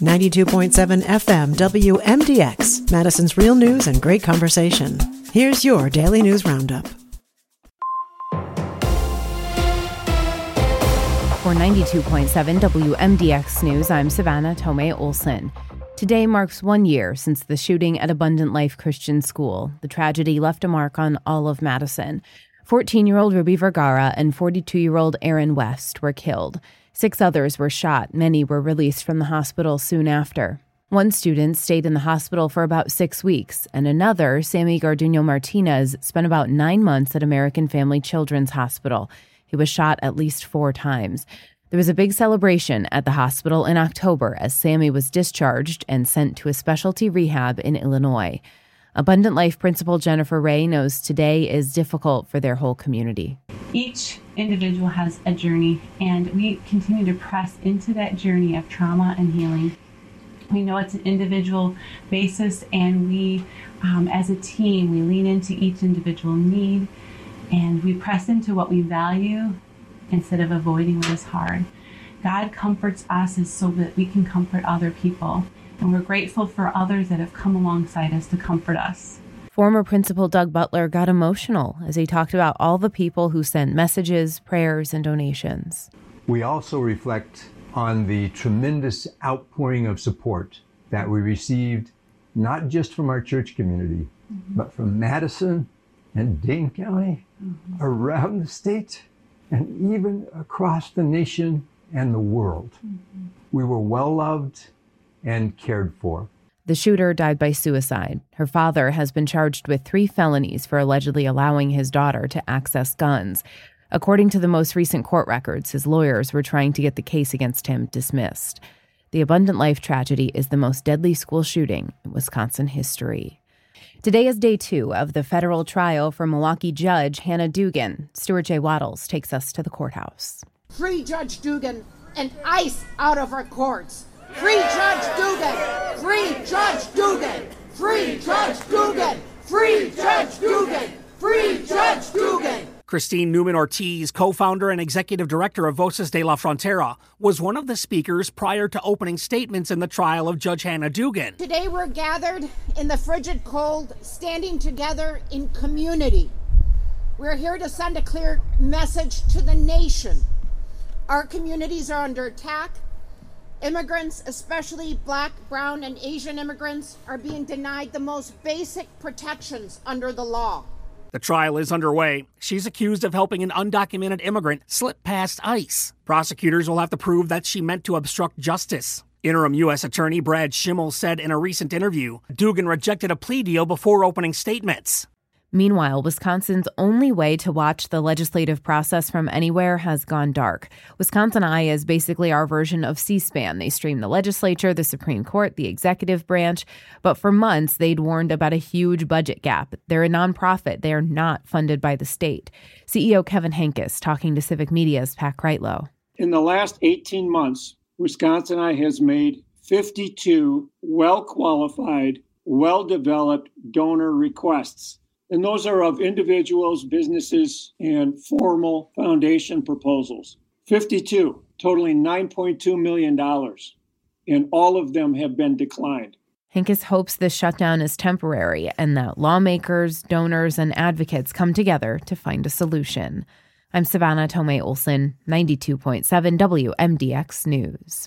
92.7 FM WMDX, Madison's real news and great conversation. Here's your Daily News Roundup. For 92.7 WMDX News, I'm Savannah Tomei Olson. Today marks 1 year since the shooting at Abundant Life Christian School. The tragedy left a mark on all of Madison. 14-year-old Ruby Vergara and 42-year-old Aaron West were killed. 6 others were shot. Many were released from the hospital soon after. One student stayed in the hospital for about 6 weeks, and another, Sammy Garduño Martinez, spent about 9 months at American Family Children's Hospital. He was shot at least 4 times. There was a big celebration at the hospital in October as Sammy was discharged and sent to a specialty rehab in Illinois. Abundant Life Principal Jennifer Ray knows today is difficult for their whole community. Each individual has a journey, and we continue to press into that journey of trauma and healing. We know it's an individual basis, and we, as a team, we lean into each individual need, and we press into what we value instead of avoiding what is hard. God comforts us so that we can comfort other people, and we're grateful for others that have come alongside us to comfort us. Former Principal Doug Butler got emotional as he talked about all the people who sent messages, prayers, and donations. We also reflect on the tremendous outpouring of support that we received, not just from our church community, but from Madison and Dane County, around the state, and even across the nation and the world. We were well loved and cared for. The shooter died by suicide. Her father has been charged with 3 felonies for allegedly allowing his daughter to access guns. According to the most recent court records, his lawyers were trying to get the case against him dismissed. The Abundant Life tragedy is the most deadly school shooting in Wisconsin history. Today is day 2 of the federal trial for Milwaukee judge Hannah Dugan. Stuart J. Waddles takes us to the courthouse. Free Judge Dugan and ICE out of our courts. Free Judge Dugan! Free Judge Dugan! Free Judge Dugan! Free Judge Dugan! Free Judge Dugan! Christine Newman-Ortiz, co-founder and executive director of Voces de la Frontera, was one of the speakers prior to opening statements in the trial of Judge Hannah Dugan. Today we're gathered in the frigid cold, standing together in community. We're here to send a clear message to the nation. Our communities are under attack. Immigrants, especially Black, Brown, and Asian immigrants, are being denied the most basic protections under the law. The trial is underway. She's accused of helping an undocumented immigrant slip past ICE. Prosecutors will have to prove that she meant to obstruct justice. Interim U.S. Attorney Brad Schimmel said in a recent interview, Dugan rejected a plea deal before opening statements. Meanwhile, Wisconsin's only way to watch the legislative process from anywhere has gone dark. Wisconsin Eye is basically our version of C-SPAN. They stream the legislature, the Supreme Court, the executive branch. But for months, they'd warned about a huge budget gap. They're a nonprofit. They are not funded by the state. CEO Kevin Henkes talking to Civic Media's Pat Kreitlow. In the last 18 months, Wisconsin Eye has made 52 well-qualified, well-developed donor requests. And those are of individuals, businesses, and formal foundation proposals. 52, totaling $9.2 million. And all of them have been declined. Henkes hopes this shutdown is temporary and that lawmakers, donors, and advocates come together to find a solution. I'm Savannah Tomei Olson, 92.7 WMDX News.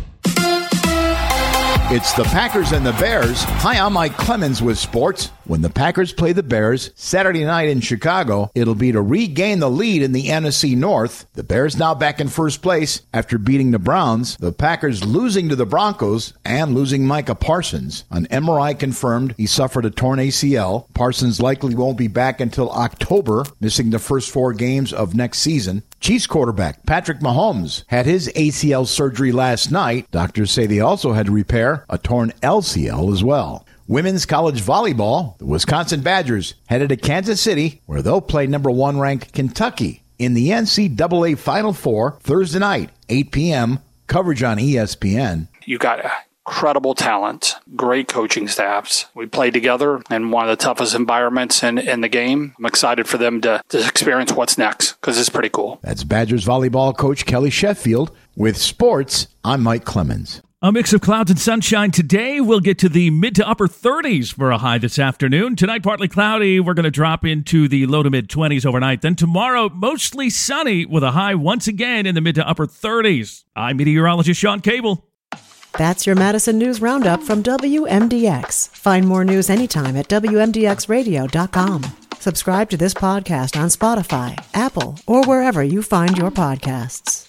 It's the Packers and the Bears. Hi, I'm Mike Clemens with sports. When the Packers play the Bears Saturday night in Chicago, it'll be to regain the lead in the NFC North. The Bears now back in first place after beating the Browns. The Packers losing to the Broncos and losing Micah Parsons. An MRI confirmed he suffered a torn ACL. Parsons likely won't be back until October, missing the first 4 games of next season. Chiefs quarterback Patrick Mahomes had his ACL surgery last night. Doctors say they also had to repair a torn LCL as well. Women's college volleyball, the Wisconsin Badgers headed to Kansas City, where they'll play number 1 ranked Kentucky in the NCAA Final Four Thursday night, 8 p.m. Coverage on ESPN. You got incredible talent, great coaching staffs. We played together in one of the toughest environments in the game. I'm excited for them to experience what's next because it's pretty cool. That's Badgers volleyball coach Kelly Sheffield. With sports, I'm Mike Clemens. A mix of clouds and sunshine today. We'll get to the mid to upper 30s for a high this afternoon. Tonight, partly cloudy. We're going to drop into the low to mid 20s overnight. Then tomorrow, mostly sunny with a high once again in the mid to upper 30s. I'm meteorologist Sean Cable. That's your Madison News Roundup from WMDX. Find more news anytime at WMDXradio.com. Subscribe to this podcast on Spotify, Apple, or wherever you find your podcasts.